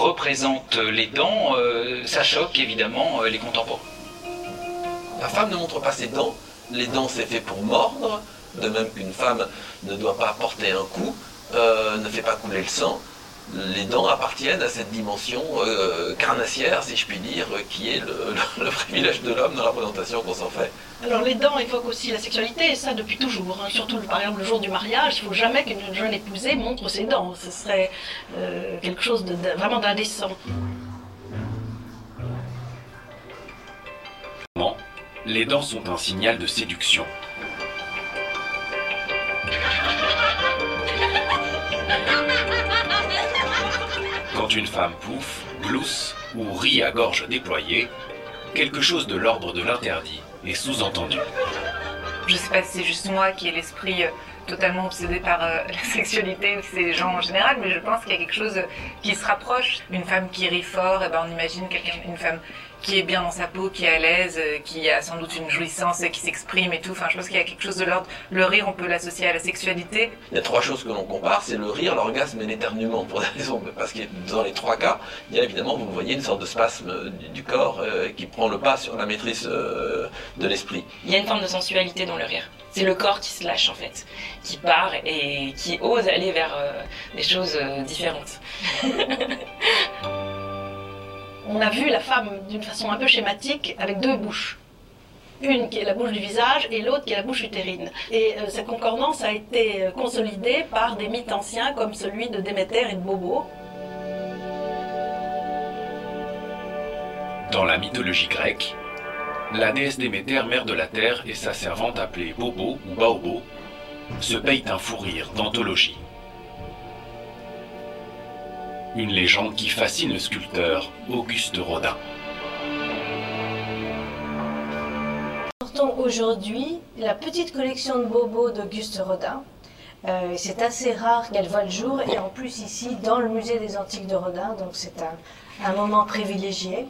représente les dents, ça choque évidemment les contemporains. La femme ne montre pas ses dents. Les dents, c'est fait pour mordre, de même qu'une femme ne doit pas porter un coup, ne fait pas couler le sang. Les dents appartiennent à cette dimension carnassière, si je puis dire, qui est le privilège de l'homme dans la représentation qu'on s'en fait. Alors les dents évoquent aussi la sexualité, et ça depuis toujours. Hein. Surtout par exemple le jour du mariage, il ne faut jamais qu'une jeune épousée montre ses dents. Ce serait quelque chose de vraiment d'indécent. Les dents sont un signal de séduction. Quand une femme pouffe, glousse ou rit à gorge déployée, quelque chose de l'ordre de l'interdit est sous-entendu. Je ne sais pas si c'est juste moi qui ai l'esprit totalement obsédé par la sexualité, ou si c'est les gens en général, mais je pense qu'il y a quelque chose qui se rapproche. Une femme qui rit fort, et ben on imagine une femme qui est bien dans sa peau, qui est à l'aise, qui a sans doute une jouissance, qui s'exprime et tout. Enfin, je pense qu'il y a quelque chose de l'ordre. Le rire, on peut l'associer à la sexualité. Il y a trois choses que l'on compare, c'est le rire, l'orgasme et l'éternuement, pour des raisons, parce que dans les trois cas, il y a évidemment, vous voyez, une sorte de spasme du corps qui prend le pas sur la maîtrise de l'esprit. Il y a une forme de sensualité dans le rire. C'est le corps qui se lâche en fait, qui part et qui ose aller vers des choses différentes. On a vu la femme d'une façon un peu schématique avec deux bouches. Une qui est la bouche du visage et l'autre qui est la bouche utérine. Et cette concordance a été consolidée par des mythes anciens comme celui de Déméter et de Bobo. Dans la mythologie grecque, la déesse Déméter, mère de la terre, et sa servante appelée Bobo ou Baobo se payent un fou rire d'anthologie. Une légende qui fascine le sculpteur Auguste Rodin. Portons aujourd'hui la petite collection de Bobo d'Auguste Rodin. C'est assez rare qu'elle voie le jour, et en plus ici dans le musée des Antiques de Rodin, donc c'est un moment privilégié.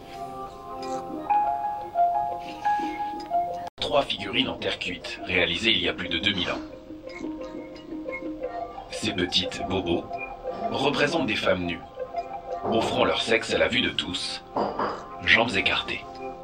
3 figurines en terre cuite, réalisées il y a plus de 2000 ans. Ces petites bobos représentent des femmes nues, offrant leur sexe à la vue de tous, jambes écartées.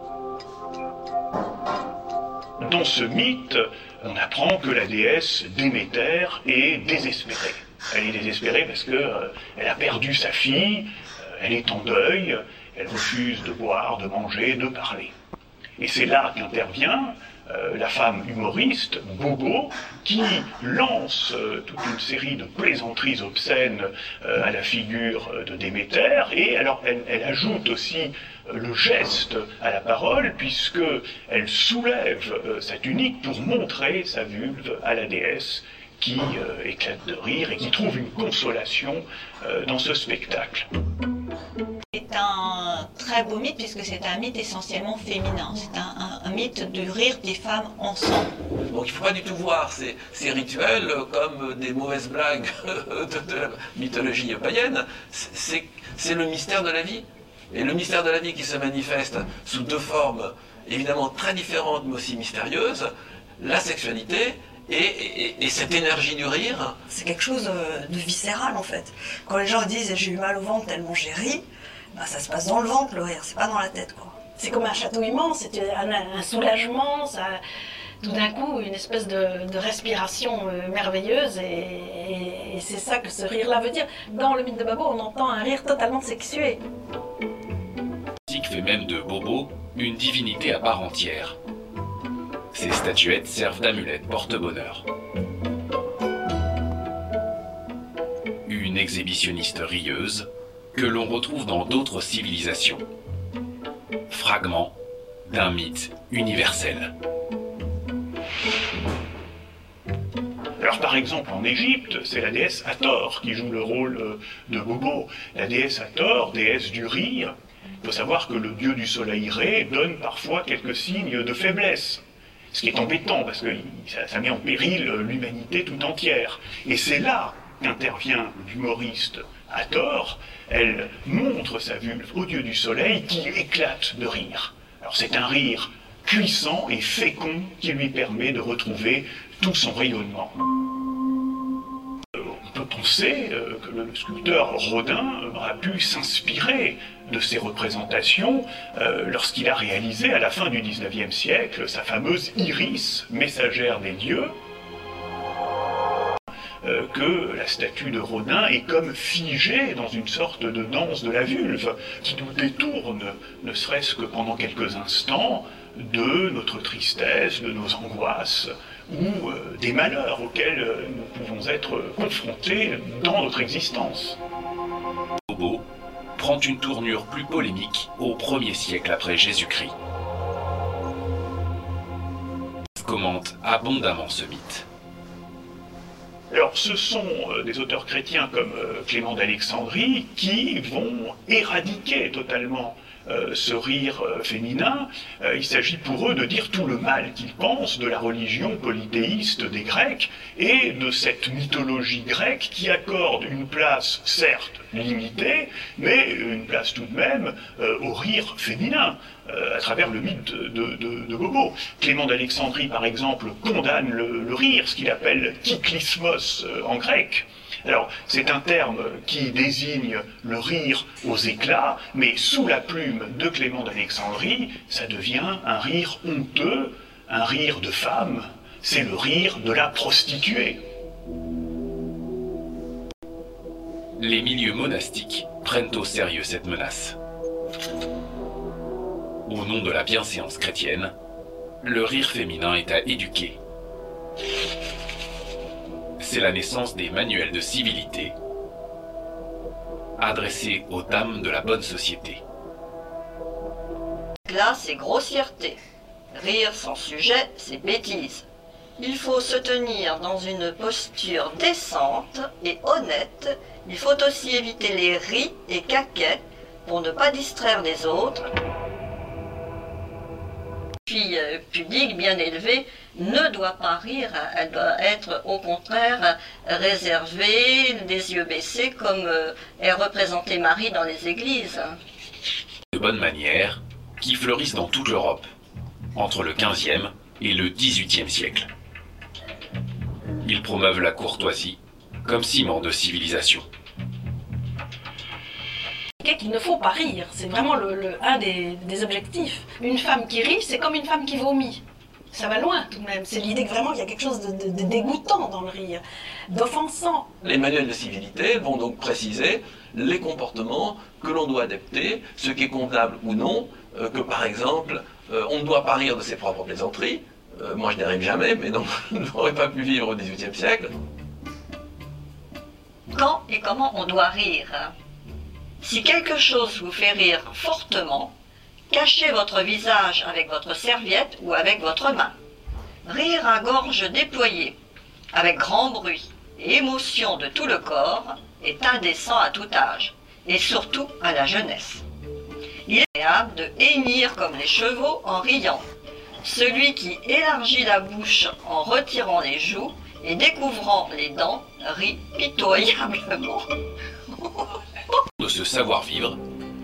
Dans ce mythe, on apprend que la déesse Déméter est désespérée. Elle est désespérée parce qu'elle a perdu sa fille, elle est en deuil, elle refuse de boire, de manger, de parler. Et c'est là qu'intervient la femme humoriste, Bobo, qui lance toute une série de plaisanteries obscènes à la figure de Déméter, et alors elle ajoute aussi le geste à la parole, puisque elle soulève sa tunique pour montrer sa vulve à la déesse, qui éclate de rire et qui trouve une consolation dans ce spectacle. C'est un très beau mythe puisque c'est un mythe essentiellement féminin. C'est un mythe du rire des femmes ensemble. Donc il ne faut pas du tout voir ces rituels comme des mauvaises blagues de la mythologie païenne. C'est le mystère de la vie. Et le mystère de la vie qui se manifeste sous deux formes évidemment très différentes mais aussi mystérieuses, la sexualité et cette énergie du rire. C'est quelque chose de viscéral en fait. Quand les gens disent j'ai eu mal au ventre tellement j'ai ri, ben, ça se passe dans le ventre le rire, c'est pas dans la tête quoi. C'est comme un chatouillement, c'est un soulagement, ça, tout d'un coup une espèce de respiration merveilleuse et c'est ça que ce rire-là veut dire. Dans le mythe de Bobo, on entend un rire totalement sexué. L'antique fait même de Bobo une divinité à part entière. Ces statuettes servent d'amulettes porte-bonheur. Une exhibitionniste rieuse que l'on retrouve dans d'autres civilisations. Fragment d'un mythe universel. Alors par exemple en Égypte, c'est la déesse Hathor qui joue le rôle de Bobo. La déesse Hathor, déesse du rire, il faut savoir que le dieu du soleil ré donne parfois quelques signes de faiblesse. Ce qui est embêtant, parce que ça met en péril l'humanité tout entière. Et c'est là qu'intervient l'humoriste Hathor. Elle montre sa vulve au dieu du soleil qui éclate de rire. Alors c'est un rire puissant et fécond qui lui permet de retrouver tout son rayonnement. On ne peut penser que le sculpteur Rodin aura pu s'inspirer de ces représentations lorsqu'il a réalisé à la fin du XIXe siècle sa fameuse Iris, messagère des dieux, que la statue de Rodin est comme figée dans une sorte de danse de la vulve, qui nous détourne, ne serait-ce que pendant quelques instants, de notre tristesse, de nos angoisses, ou des malheurs auxquels nous pouvons être confrontés dans notre existence. Bobo prend une tournure plus polémique au 1er siècle après Jésus-Christ. Commente abondamment ce mythe. Alors, ce sont des auteurs chrétiens comme Clément d'Alexandrie qui vont éradiquer totalement ce rire féminin. Il s'agit pour eux de dire tout le mal qu'ils pensent de la religion polythéiste des Grecs et de cette mythologie grecque qui accorde une place, certes limitée, mais une place tout de même au rire féminin, à travers le mythe de Bobo. Clément d'Alexandrie, par exemple, condamne le rire, ce qu'il appelle kyklismos en grec. Alors, c'est un terme qui désigne le rire aux éclats, mais sous la plume de Clément d'Alexandrie, ça devient un rire honteux, un rire de femme, c'est le rire de la prostituée. Les milieux monastiques prennent au sérieux cette menace. Au nom de la bienséance chrétienne, le rire féminin est à éduquer. C'est la naissance des manuels de civilité, adressés aux dames de la bonne société. Là, c'est grossièreté. Rire sans sujet, c'est bêtise. Il faut se tenir dans une posture décente et honnête. Il faut aussi éviter les ris et caquettes pour ne pas distraire les autres. Fille pudique, bien élevée, ne doit pas rire, elle doit être au contraire réservée, les yeux baissés, comme est représentée Marie dans les églises. De bonnes manières qui fleurissent dans toute l'Europe, entre le XVe et le XVIIIe siècle. Ils promeuvent la courtoisie comme ciment de civilisation. Qu'il ne faut pas rire, c'est vraiment un des objectifs. Une femme qui rit, c'est comme une femme qui vomit. Ça va loin tout de même, c'est l'idée que vraiment il y a quelque chose de dégoûtant dans le rire, d'offensant. Les manuels de civilité vont donc préciser les comportements que l'on doit adapter, ce qui est convenable ou non, que par exemple, on ne doit pas rire de ses propres plaisanteries. Moi je n'y arrive jamais, mais non, je n'aurais pas pu vivre au XVIIIe siècle. Quand et comment on doit rire? Si quelque chose vous fait rire fortement, cachez votre visage avec votre serviette ou avec votre main. Rire à gorge déployée, avec grand bruit et émotion de tout le corps, est indécent à tout âge, et surtout à la jeunesse. Il est agréable de hennir comme les chevaux en riant. Celui qui élargit la bouche en retirant les joues et découvrant les dents rit pitoyablement. De ce savoir-vivre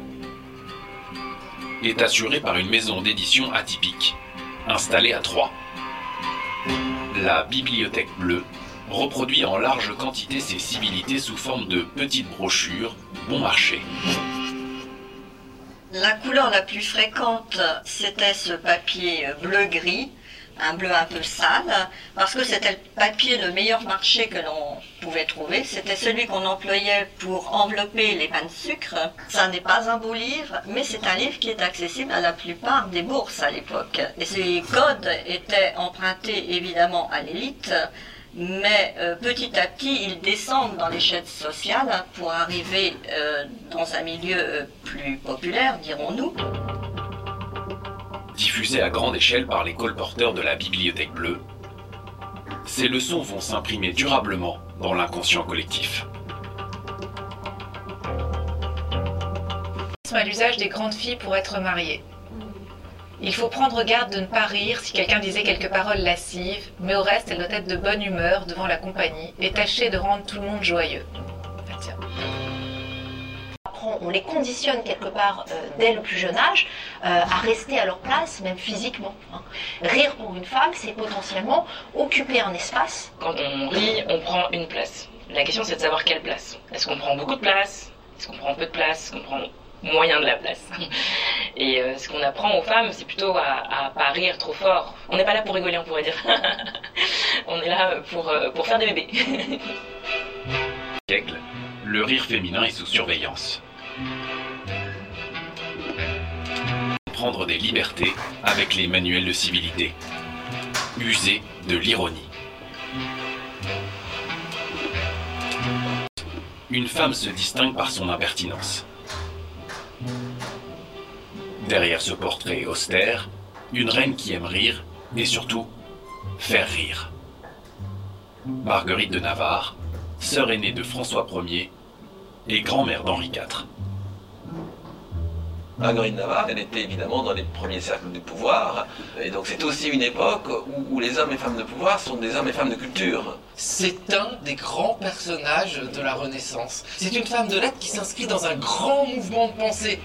est assuré par une maison d'édition atypique, installée à Troyes. La Bibliothèque Bleue reproduit en large quantité ces civilités sous forme de petites brochures bon marché. La couleur la plus fréquente, c'était ce papier bleu-gris, un bleu un peu sale, parce que c'était le papier le meilleur marché que l'on pouvait trouver. C'était celui qu'on employait pour envelopper les pains de sucre. Ça n'est pas un beau livre, mais c'est un livre qui est accessible à la plupart des bourses à l'époque. Et ces codes étaient empruntés évidemment à l'élite, mais petit à petit, ils descendent dans l'échelle sociale pour arriver dans un milieu plus populaire, dirons-nous. Diffusées à grande échelle par les colporteurs de la Bibliothèque Bleue, ces leçons vont s'imprimer durablement dans l'inconscient collectif. À l'usage des grandes filles pour être mariées. Il faut prendre garde de ne pas rire si quelqu'un disait quelques paroles lascives, mais au reste, elle doit être de bonne humeur devant la compagnie et tâcher de rendre tout le monde joyeux. Tiens. On les conditionne quelque part dès le plus jeune âge à rester à leur place, même physiquement. Rire pour une femme, c'est potentiellement occuper un espace. Quand on rit, on prend une place. La question c'est de savoir quelle place. Est-ce qu'on prend beaucoup de place? Est-ce qu'on prend peu de place? Est-ce qu'on prend moyen de la place? Et ce qu'on apprend aux femmes, c'est plutôt à pas rire trop fort. On n'est pas là pour rigoler, on pourrait dire. On est là pour faire des bébés. Siècle, le rire féminin est sous surveillance. Prendre des libertés avec les manuels de civilité. User de l'ironie. Une femme se distingue par son impertinence. Derrière ce portrait austère, une reine qui aime rire et surtout faire rire. Marguerite de Navarre, sœur aînée de François Ier et grand-mère d'Henri IV. Marguerite de Navarre, elle était évidemment dans les premiers cercles du pouvoir, et donc c'est aussi une époque où les hommes et femmes de pouvoir sont des hommes et femmes de culture. C'est un des grands personnages de la Renaissance. C'est une femme de lettres qui s'inscrit dans un grand mouvement de pensée.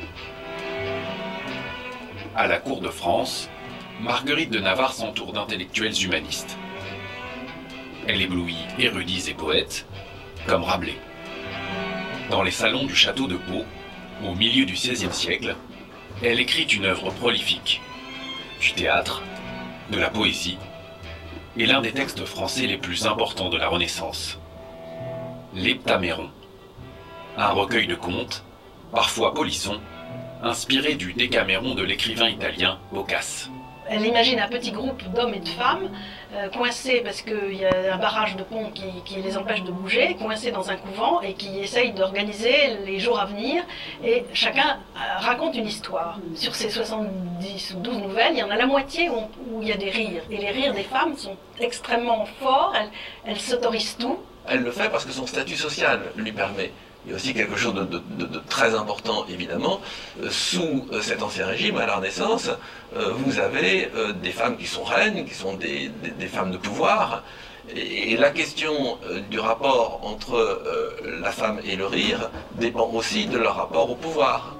À la cour de France, Marguerite de Navarre s'entoure d'intellectuels humanistes. Elle éblouit érudits et poètes, comme Rabelais. Dans les salons du château de Pau, au milieu du XVIe siècle, elle écrit une œuvre prolifique, du théâtre, de la poésie, et l'un des textes français les plus importants de la Renaissance, l'Heptaméron, un recueil de contes, parfois polissons, inspiré du Décaméron de l'écrivain italien Boccace. Elle imagine un petit groupe d'hommes et de femmes coincés parce qu'il y a un barrage de pont qui les empêche de bouger, coincés dans un couvent et qui essayent d'organiser les jours à venir. Et chacun raconte une histoire. Sur ces 70 ou 12 nouvelles, il y en a la moitié où il y a des rires. Et les rires des femmes sont extrêmement forts, elles s'autorisent tout. Elle le fait parce que son statut social lui permet. Il y a aussi quelque chose de très important, évidemment. Sous cet ancien régime, à la Renaissance, vous avez des femmes qui sont reines, qui sont des femmes de pouvoir. Et la question du rapport entre la femme et le rire dépend aussi de leur rapport au pouvoir.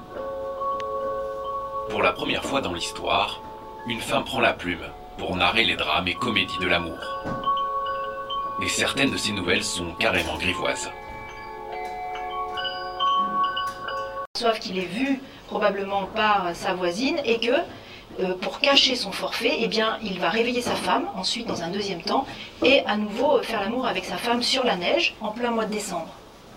Pour la première fois dans l'histoire, une femme prend la plume pour narrer les drames et comédies de l'amour. Et certaines de ces nouvelles sont carrément grivoises. Sauf qu'il est vu probablement par sa voisine et que pour cacher son forfait, eh bien, il va réveiller sa femme, ensuite dans un deuxième temps, et à nouveau faire l'amour avec sa femme sur la neige en plein mois de décembre.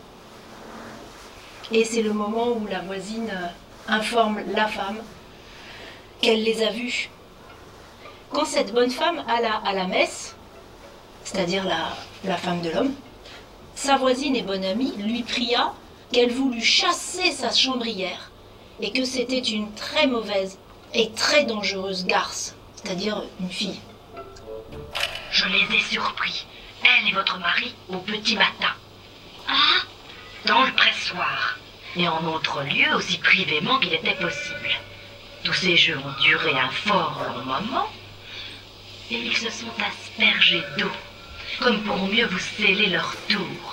Et c'est le moment où la voisine informe la femme qu'elle les a vus. Quand cette bonne femme alla à la messe, c'est-à-dire la femme de l'homme, sa voisine et bonne amie lui pria qu'elle voulut chasser sa chambrière et que c'était une très mauvaise et très dangereuse garce, c'est-à-dire une fille. Je les ai surpris, elle et votre mari, au petit matin. Ah, dans le pressoir, et en autre lieu aussi privément qu'il était possible. Tous ces jeux ont duré un fort long moment, et ils se sont aspergés d'eau, comme pour mieux vous sceller leur tour.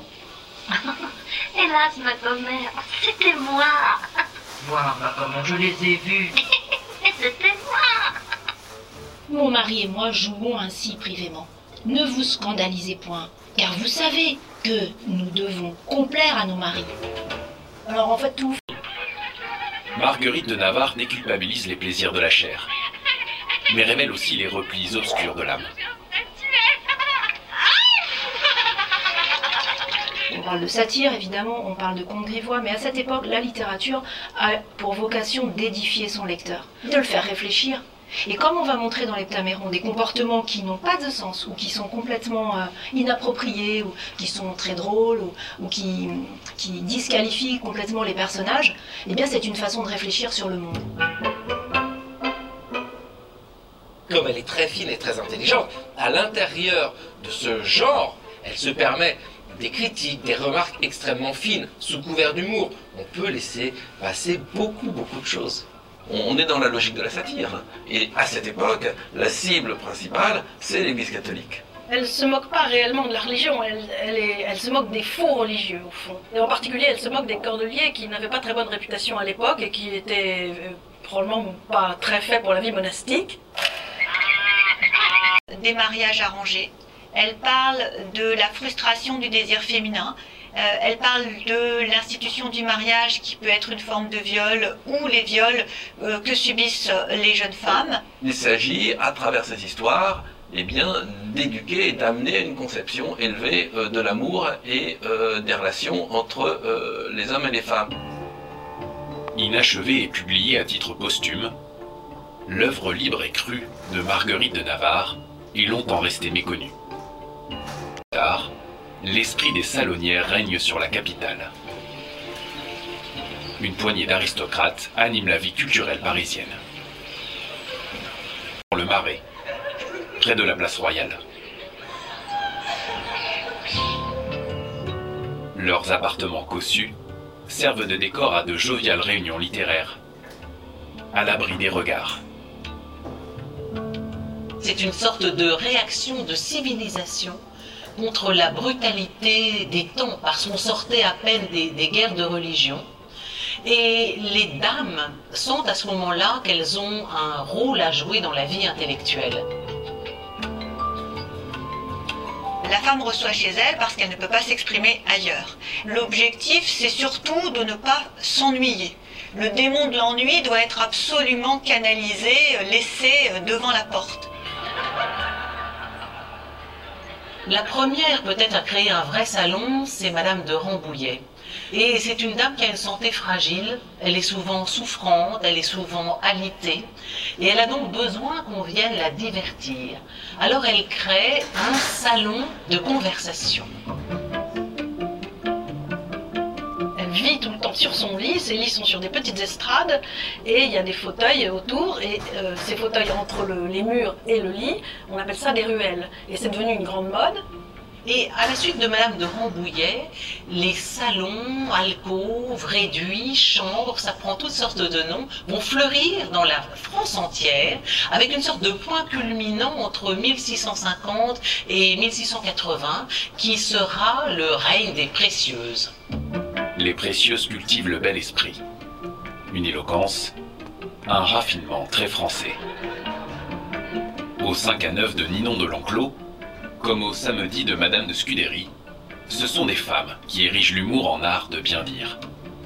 Hélas, ma commère, c'était moi. Voir comment je les ai vus. C'était moi. Mon mari et moi jouons ainsi privément. Ne vous scandalisez point, car vous savez que nous devons complaire à nos maris. Alors en fait tout. Marguerite de Navarre déculpabilise les plaisirs de la chair, mais révèle aussi les replis obscurs de l'âme. On parle de satire, évidemment, on parle de contes grivois, mais à cette époque, la littérature a pour vocation d'édifier son lecteur, de le faire réfléchir. Et comme on va montrer dans l'Heptaméron des comportements qui n'ont pas de sens, ou qui sont complètement inappropriés, ou qui sont très drôles, ou qui disqualifient complètement les personnages, eh bien c'est une façon de réfléchir sur le monde. Comme elle est très fine et très intelligente, à l'intérieur de ce genre, elle se permet des critiques, des remarques extrêmement fines, sous couvert d'humour. On peut laisser passer beaucoup de choses. On est dans la logique de la satire. Et à cette époque, la cible principale, c'est l'Église catholique. Elle ne se moque pas réellement de la religion, elle se moque des faux religieux, au fond. Et en particulier, elle se moque des cordeliers qui n'avaient pas très bonne réputation à l'époque et qui étaient probablement pas très faits pour la vie monastique. Des mariages arrangés. Elle parle de la frustration du désir féminin. Elle parle de l'institution du mariage qui peut être une forme de viol ou les viols que subissent les jeunes femmes. Il s'agit, à travers ces histoires, eh bien, d'éduquer et d'amener une conception élevée de l'amour et des relations entre les hommes et les femmes. Inachevée et publiée à titre posthume, l'œuvre libre et crue de Marguerite de Navarre est longtemps restée méconnue. Plus tard, l'esprit des salonnières règne sur la capitale. Une poignée d'aristocrates anime la vie culturelle parisienne. Dans le Marais, près de la place Royale. Leurs appartements cossus servent de décor à de joviales réunions littéraires, à l'abri des regards. C'est une sorte de réaction de civilisation contre la brutalité des temps, parce qu'on sortait à peine des guerres de religion. Et les dames sentent à ce moment-là qu'elles ont un rôle à jouer dans la vie intellectuelle. La femme reçoit chez elle parce qu'elle ne peut pas s'exprimer ailleurs. L'objectif, c'est surtout de ne pas s'ennuyer. Le démon de l'ennui doit être absolument canalisé, laissé devant la porte. La première peut-être à créer un vrai salon, c'est Madame de Rambouillet. Et c'est une dame qui a une santé fragile, elle est souvent souffrante, elle est souvent alitée, et elle a donc besoin qu'on vienne la divertir. Alors elle crée un salon de conversation. Elle vit tout le temps sur son lit, ses lits sont sur des petites estrades, et il y a des fauteuils autour, et ces fauteuils entre les murs et le lit, on appelle ça des ruelles. Et c'est devenu une grande mode. Et à la suite de Madame de Rambouillet, les salons, alcôves, réduits, chambres, ça prend toutes sortes de noms, vont fleurir dans la France entière, avec une sorte de point culminant entre 1650 et 1680, qui sera le règne des précieuses. Les précieuses cultivent le bel esprit, une éloquence, un raffinement très français. Au 5 à 9 de Ninon de l'Enclos, comme au Samedi de Madame de Scudéry, ce sont des femmes qui érigent l'humour en art de bien dire.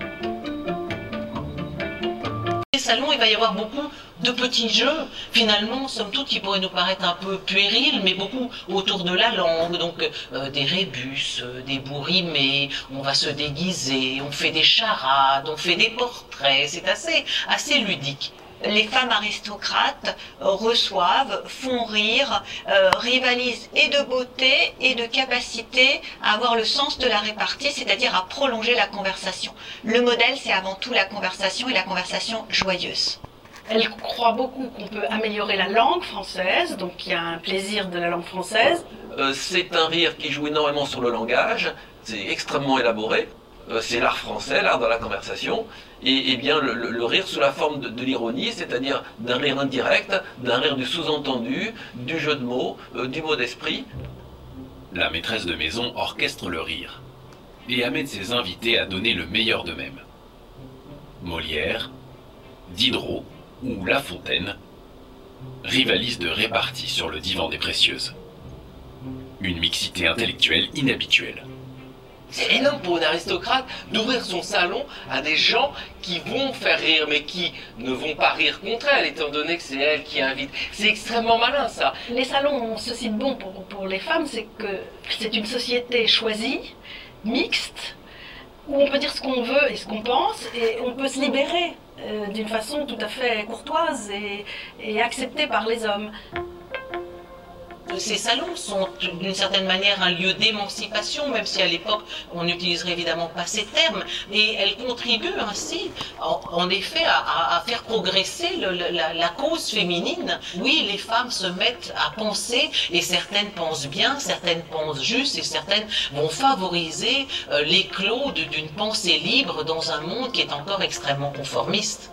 Les salons, il va y avoir beaucoup de petits jeux, finalement, somme toute, qui pourraient nous paraître un peu puérils, mais beaucoup autour de la langue, donc des rébus, des bourrimés, on va se déguiser, on fait des charades, on fait des portraits, c'est assez ludique. Les femmes aristocrates reçoivent, font rire, rivalisent et de beauté et de capacité à avoir le sens de la répartie, c'est-à-dire à prolonger la conversation. Le modèle, c'est avant tout la conversation et la conversation joyeuse. Elle croit beaucoup qu'on peut améliorer la langue française, donc il y a un plaisir de la langue française. C'est un rire qui joue énormément sur le langage, c'est extrêmement élaboré. C'est l'art français, l'art de la conversation, et bien le rire sous la forme de l'ironie, c'est-à-dire d'un rire indirect, d'un rire du sous-entendu, du jeu de mots, du mot d'esprit. La maîtresse de maison orchestre le rire et amène ses invités à donner le meilleur d'eux-mêmes. Molière, Diderot ou La Fontaine rivalisent de répartie sur le divan des précieuses. Une mixité intellectuelle inhabituelle. C'est énorme pour une aristocrate d'ouvrir son salon à des gens qui vont faire rire, mais qui ne vont pas rire contre elle, étant donné que c'est elle qui invite. C'est extrêmement malin, ça. Les salons ont ceci de bon pour les femmes, c'est que c'est une société choisie, mixte, où on peut dire ce qu'on veut et ce qu'on pense, et on peut se libérer d'une façon tout à fait courtoise et acceptée par les hommes. Ces salons sont d'une certaine manière un lieu d'émancipation, même si à l'époque on n'utiliserait évidemment pas ces termes, et elles contribuent ainsi, en effet, à faire progresser la cause féminine. Oui, les femmes se mettent à penser, et certaines pensent bien, certaines pensent juste, et certaines vont favoriser l'éclos d'une pensée libre dans un monde qui est encore extrêmement conformiste.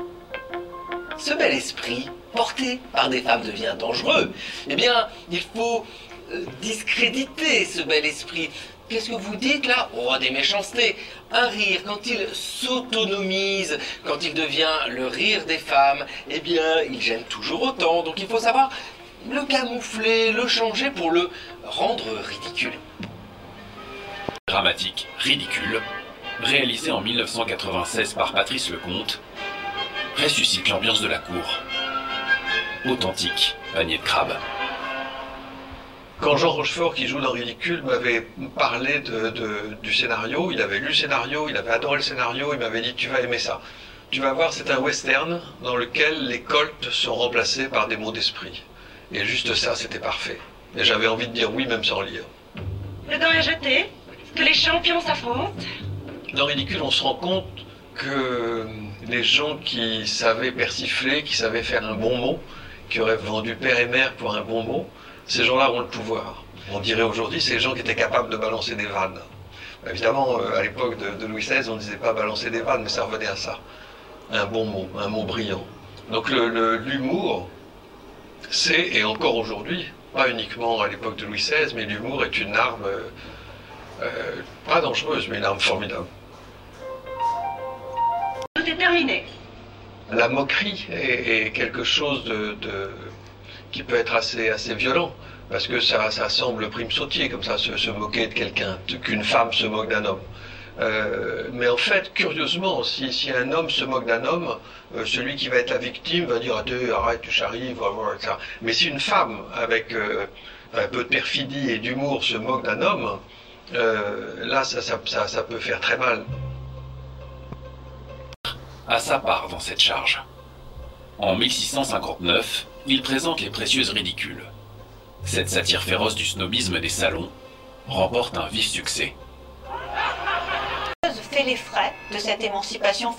Ce bel esprit, porté par des femmes, devient dangereux. Eh bien, il faut discréditer ce bel esprit. Qu'est-ce que vous dites là? Oh, des méchancetés. Un rire, quand il s'autonomise, quand il devient le rire des femmes, eh bien, il gêne toujours autant. Donc il faut savoir le camoufler, le changer pour le rendre ridicule. Dramatique, ridicule, réalisé en 1996 par Patrice Lecomte, ressuscite l'ambiance de la cour. Authentique panier de crabe. Quand Jean Rochefort, qui joue dans Ridicule, m'avait parlé du scénario, il avait lu le scénario, il avait adoré le scénario, il m'avait dit « tu vas aimer ça ». Tu vas voir, c'est un western dans lequel les colts sont remplacés par des mots d'esprit. Et juste ça, c'était parfait. Et j'avais envie de dire oui, même sans lire. Le dent est jeté, que les champions s'affrontent. Dans Ridicule, on se rend compte que les gens qui savaient persifler, qui savaient faire un bon mot, qui auraient vendu père et mère pour un bon mot, ces gens-là ont le pouvoir. On dirait aujourd'hui, c'est les gens qui étaient capables de balancer des vannes. Évidemment, à l'époque de Louis XVI, on ne disait pas balancer des vannes, mais ça revenait à ça. Un bon mot, un mot brillant. Donc l'humour, c'est, et encore aujourd'hui, pas uniquement à l'époque de Louis XVI, mais l'humour est une arme, pas dangereuse, mais une arme formidable. Tout est terminé. La moquerie est quelque chose qui peut être assez violent, parce que ça semble prime sautier, comme ça, se moquer de quelqu'un, qu'une femme se moque d'un homme. Mais en fait, curieusement, si un homme se moque d'un homme, celui qui va être la victime va dire « arrête, tu charries, etc. » Mais si une femme, avec un peu de perfidie et d'humour, se moque d'un homme, là, ça peut faire très mal. À sa part dans cette charge. En 1659, il présente Les Précieuses Ridicules. Cette satire féroce du snobisme des salons remporte un vif succès. Fait les frais de cette émancipation